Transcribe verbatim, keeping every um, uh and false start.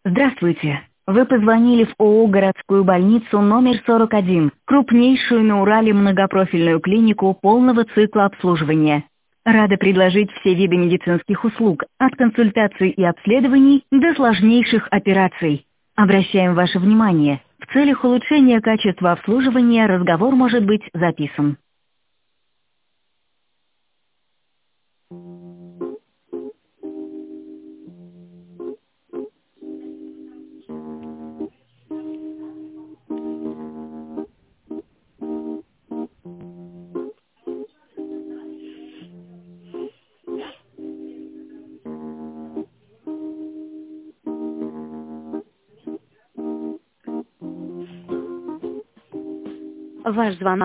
Здравствуйте. Вы позвонили в ООО «Городскую больницу» номер сорок один, крупнейшую на Урале многопрофильную клинику полного цикла обслуживания. Рада предложить все виды медицинских услуг, от консультаций и обследований до сложнейших операций. Обращаем ваше внимание, в целях улучшения качества обслуживания разговор может быть записан. Ваш звонок